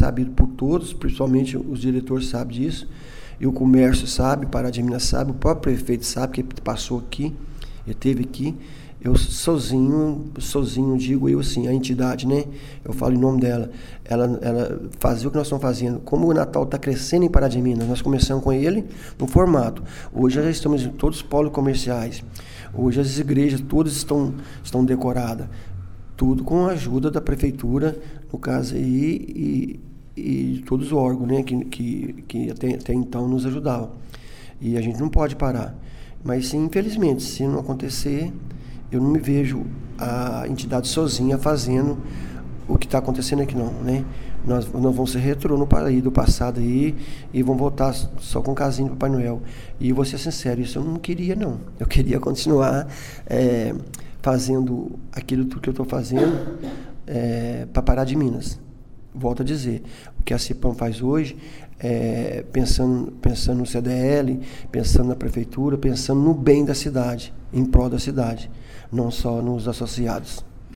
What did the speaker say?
sabido por todos, principalmente os diretores sabem disso, e o comércio sabe, Pará de Minas sabe, o próprio prefeito sabe, que ele passou aqui, ele esteve aqui. Eu sozinho digo eu assim, a entidade, né? Eu falo em nome dela. Ela fazia o que nós estamos fazendo. Como o Natal está crescendo em Pará de Minas, nós começamos com ele no formato. Hoje já estamos em todos os polos comerciais. Hoje as igrejas todas estão decoradas. Tudo com a ajuda da prefeitura, no caso aí, e todos os órgãos, né? Que até então nos ajudavam. E a gente não pode parar. Mas sim, infelizmente, se não acontecer, eu não me vejo a entidade sozinha fazendo o que está acontecendo aqui, não, né? Nós vamos ser retrô no paraíso do passado aí e vamos voltar só com casinho do Papai Noel. E vou ser sincero, isso eu não queria, não. Eu queria continuar fazendo aquilo que eu estou fazendo para Pará de Minas. Volto a dizer, o que a CIPAM faz hoje, pensando no CDL, pensando na prefeitura, pensando no bem da cidade, em prol da cidade, não só nos associados.